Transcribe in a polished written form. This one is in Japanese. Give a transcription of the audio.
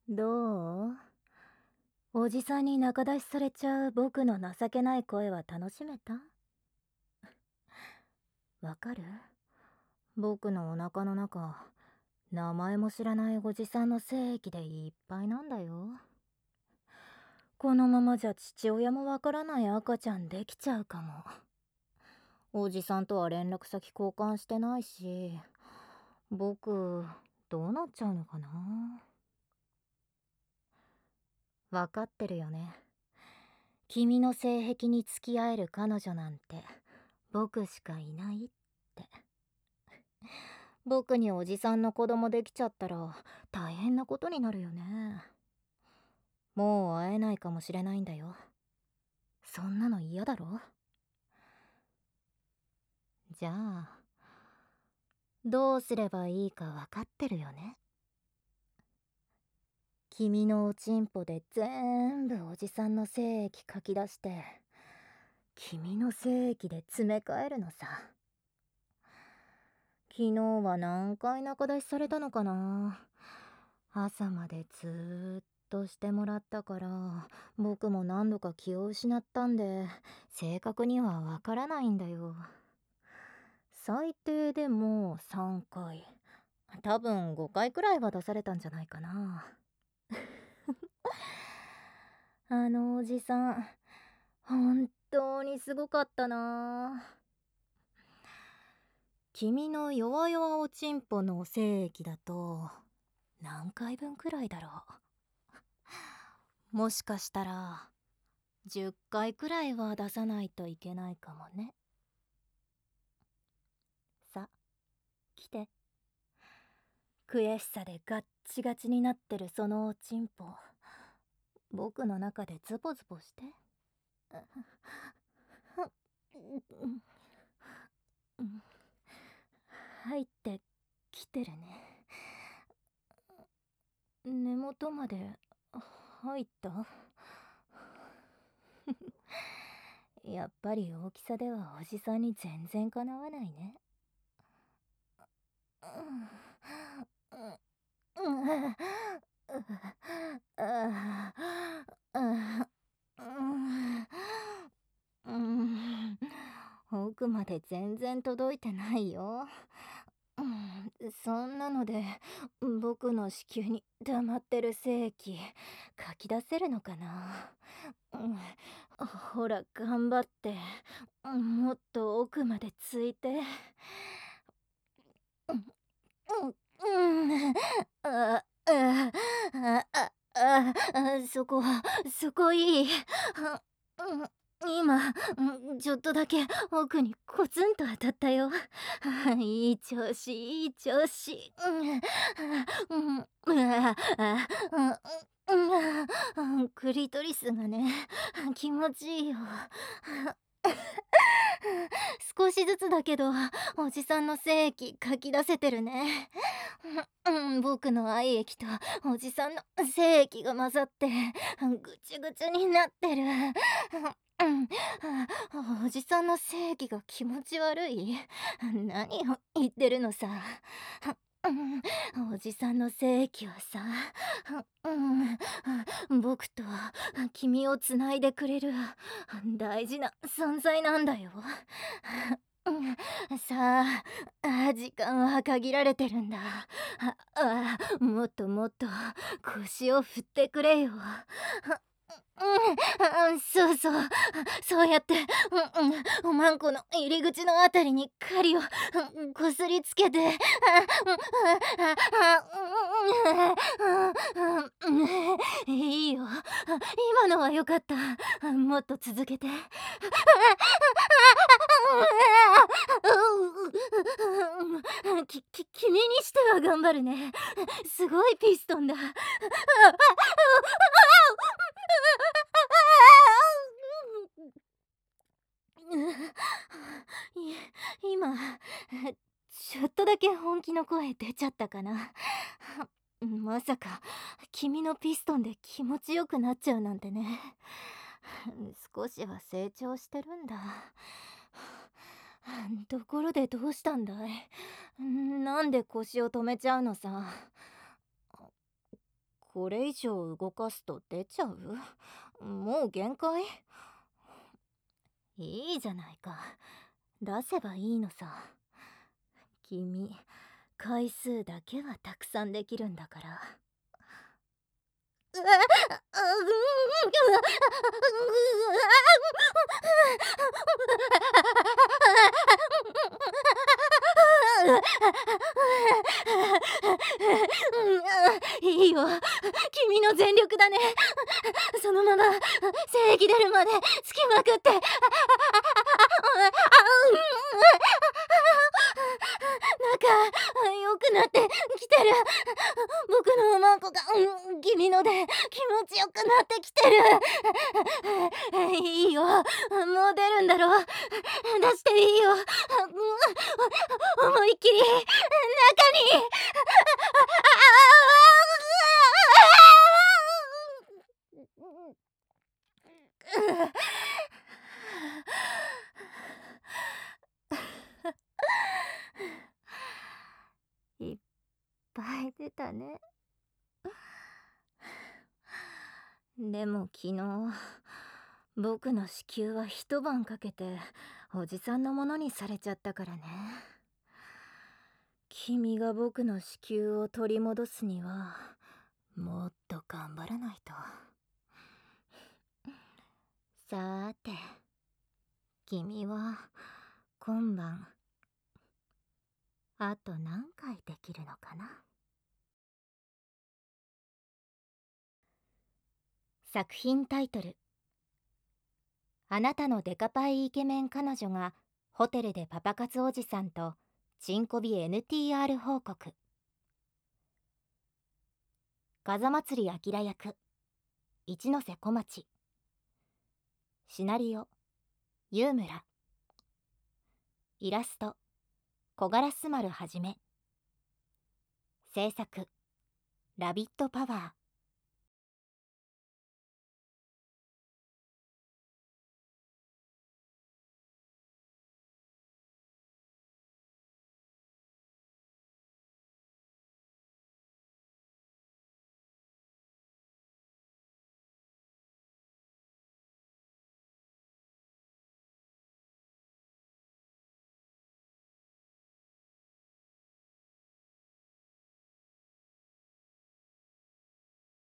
どう？おじさんに仲出しされちゃう僕の情けない声は楽しめた？わかる？僕のお腹の中、名前も知らないおじさんの精液でいっぱいなんだよ。このままじゃ父親もわからない赤ちゃんできちゃうかも。おじさんとは連絡先交換してないし、僕、どうなっちゃうのかな。わかってるよね。君の性癖に付き合える彼女なんて僕しかいないって。僕におじさんの子供できちゃったら大変なことになるよね。もう会えないかもしれないんだよ。そんなの嫌だろ？じゃあどうすればいいか分かってるよね？君のおちんぽで全部おじさんの精液書き出して君の精液で詰め替えるのさ。昨日は何回仲出しされたのかな。朝までずーっとしてもらったから僕も何度か気を失ったんで正確にはわからないんだよ。最低でも3回、多分5回くらいは出されたんじゃないかな。あのおじさん本当にすごかったな。君の弱々おちんぽの精液だと何回分くらいだろう。もしかしたら10回くらいは出さないといけないかもね。さ、来て。悔しさでガッチガチになってるそのおちんぽ、僕の中でズボズボして。入ってきてるね。根元まで入った？やっぱり大きさではおじさんに全然かなわないね。奥まで全然届いてないよ。そんなので僕の子宮に溜まってる精液書き出せるのかな。ほら頑張って、もっと奥までついて。ああそこいい。今ちょっとだけ奥にコツンと当たったよ。いい調子いい調子。クリトリスがね気持ちいいよ。少しずつだけどおじさんの精液書き出せてるね。僕の愛液とおじさんの精液が混ざってぐちゅぐちゅになってる。おじさんの精液が気持ち悪い？何を言ってるのさ。おじさんの精液はさ、僕と君をつないでくれる大事な存在なんだよ。さあ、時間は限られてるんだ。もっともっと腰を振ってくれよ。そうそう、そうやって、おまんこの入り口のあたりに針をこすりつけて、いいよ、今のはよかった。もっと続けて。君にしては頑張るね。すごいピストンだ。今ちょっとだけ本気の声出ちゃったかな。まさか君のピストンで気持ちよくなっちゃうなんてね。少しは成長してるんだ。ところでどうしたんだい？なんで腰を止めちゃうのさ。 これ以上動かすと出ちゃう？もう限界？いいじゃないか。出せばいいのさ。君、回数だけはたくさんできるんだから。いいよ、君の全力だね。そのまま精液出るまでつきまくって。なんか良くなってきてる。僕のおまんこが、君ので気持ちよくなってきてる。いいよ、もう出るんだろ。出していいよ。思いっきり中に。いっぱい出たね。でも昨日僕の子宮は一晩かけておじさんのものにされちゃったからね。君が僕の子宮を取り戻すにはもっと頑張らないと。さーて、君は今晩あと何回できるのかな。作品タイトル。あなたのデカパイイケメン彼女がホテルでパパ活おじさんとチンコビ NTR 報告。風祭りあきら役一ノ瀬小町。シナリオユ村。イラスト小柄すまるはじめ。制作ラビットパワー。